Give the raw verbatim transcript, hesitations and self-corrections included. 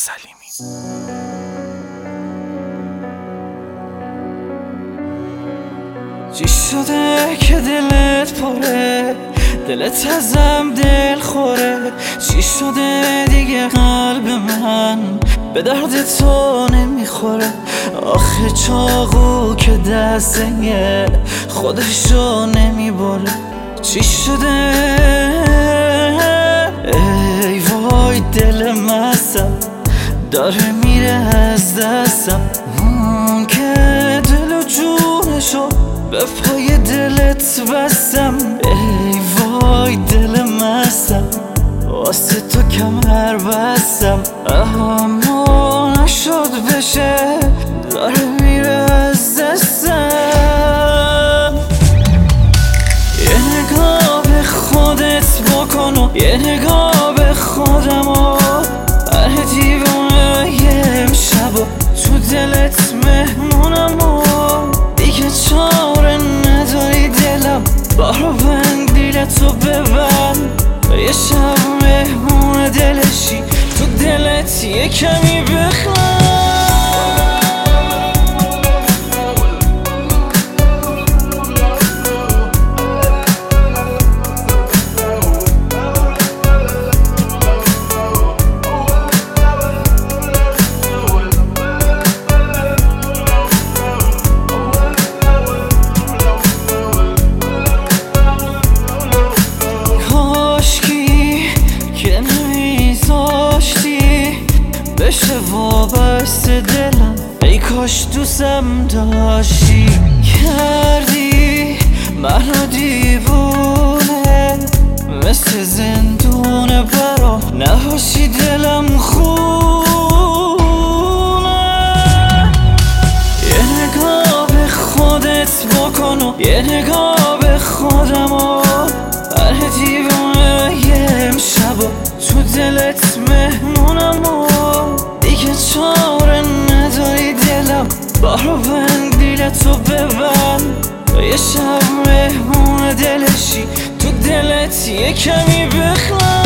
سلیمی. چی شده که دلت پره، دلت ازم دل خوره؟ چی شده دیگه قلب من به درد تو نمیخوره؟ آخه چاقو که دسته خودشو نمیبره. چی شده ای وای دل مستم داره میره از دستم، اون که دل و جونشو به پای دلت بستم. ای وای دل مستم واسه تو کمر بستم، اما نشد بشه داره میره از دستم. یه نگاه به خودت بکن و یه نگاه به خودم و هر دیوانه یه امشب و تو دلت مهمونم و دیگه چاره نداری دلم، بارو بند دیلتو ببند یه شب مهمون دلشی تو دلت یه کمی بخند. بشه وابسته دلم ای کاش دوستم داشتی، کردی منو دیوونه مثل زندونه برا نباشی دلم خونه. یه نگاه به خودت بکن و یه نگاه به خودم و هر دیوونه یه امشب و تو دلت مهمونم و دیگه چاره نداری دلم، بارو بند دیلتو ببند یه شب مهمون دلشی تو دلت یه کمی بخند.